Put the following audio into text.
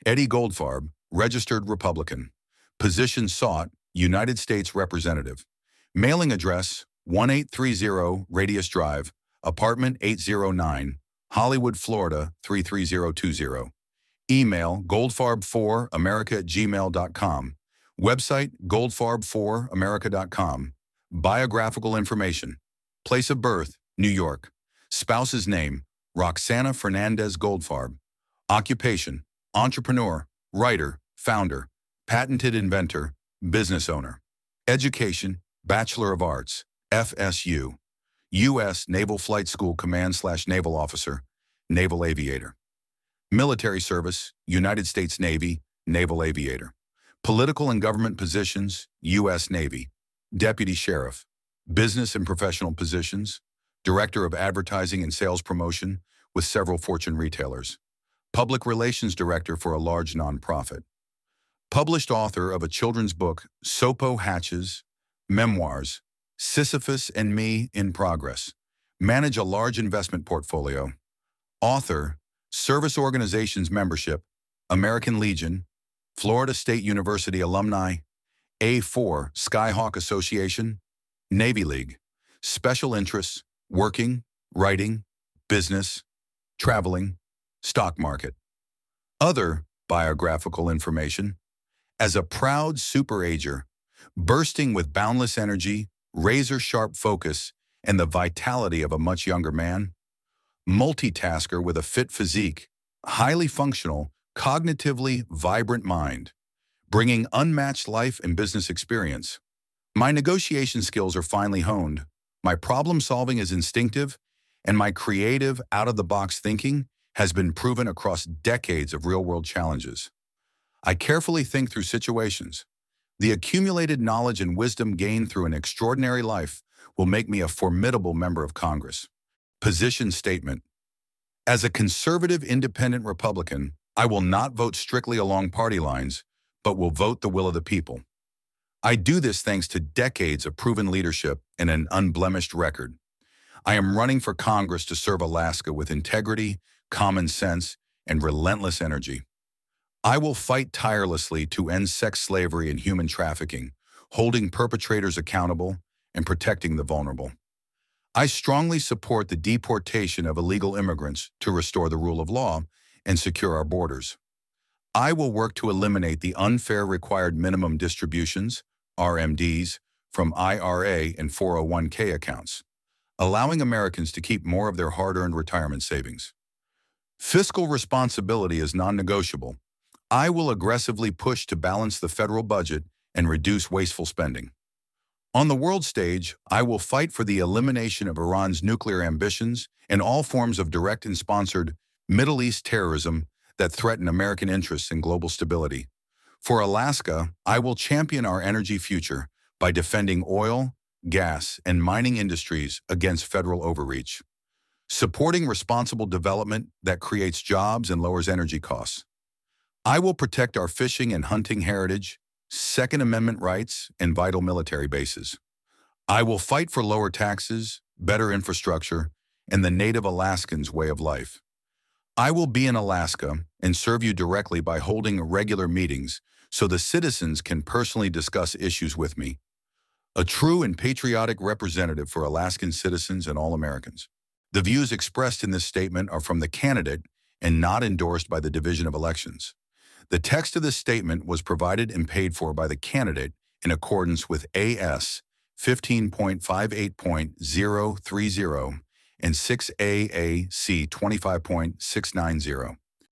Eddie Goldfarb, registered Republican. Position sought, United States Representative. Mailing address, 1830 Radius Drive, Apartment 809, Hollywood, Florida 33020. Email goldfarb4america@gmail.com. Website goldfarb4america.com. Biographical information. Place of birth, New York. Spouse's name, Roxana Fernandez Goldfarb. Occupation, entrepreneur, writer, founder, patented inventor, business owner. Education, Bachelor of Arts, FSU. U.S. Naval Flight School Command/Naval Officer, Naval Aviator. Military service, United States Navy, Naval Aviator. Political and government positions, U.S. Navy. Deputy Sheriff. Business and professional positions, Director of Advertising and Sales Promotion with several Fortune retailers. Public Relations Director for a large nonprofit. Published author of a children's book, Sopo Hatches, Memoirs, Sisyphus and Me in Progress. Manage a large investment portfolio. Author, Service Organizations Membership, American Legion, Florida State University Alumni, A4 Skyhawk Association, Navy League. Special interests, working, writing, business, traveling, stock market. Other biographical information. As a proud super-ager, bursting with boundless energy, razor-sharp focus, and the vitality of a much younger man. Multitasker with a fit physique, highly functional, cognitively vibrant mind, bringing unmatched life and business experience. My negotiation skills are finely honed, my problem-solving is instinctive, and my creative, out-of-the-box thinking has been proven across decades of real-world challenges. I carefully think through situations. The accumulated knowledge and wisdom gained through an extraordinary life will make me a formidable member of Congress. Position statement. As a conservative independent Republican, I will not vote strictly along party lines, but will vote the will of the people. I do this thanks to decades of proven leadership and an unblemished record. I am running for Congress to serve Alaska with integrity, common sense, and relentless energy. I will fight tirelessly to end sex slavery and human trafficking, holding perpetrators accountable and protecting the vulnerable. I strongly support the deportation of illegal immigrants to restore the rule of law and secure our borders. I will work to eliminate the unfair required minimum distributions, RMDs, from IRA and 401k accounts, allowing Americans to keep more of their hard-earned retirement savings. Fiscal responsibility is non-negotiable. I will aggressively push to balance the federal budget and reduce wasteful spending. On the world stage, I will fight for the elimination of Iran's nuclear ambitions and all forms of direct and sponsored Middle East terrorism that threaten American interests and global stability. For Alaska, I will champion our energy future by defending oil, gas, and mining industries against federal overreach, supporting responsible development that creates jobs and lowers energy costs. I will protect our fishing and hunting heritage, Second Amendment rights, and vital military bases. I will fight for lower taxes, better infrastructure, and the native Alaskans' way of life. I will be in Alaska and serve you directly by holding regular meetings so the citizens can personally discuss issues with me. A true and patriotic representative for Alaskan citizens and all Americans. The views expressed in this statement are from the candidate and not endorsed by the Division of Elections. The text of this statement was provided and paid for by the candidate in accordance with AS 15.58.030 and 6 AAC 25.690.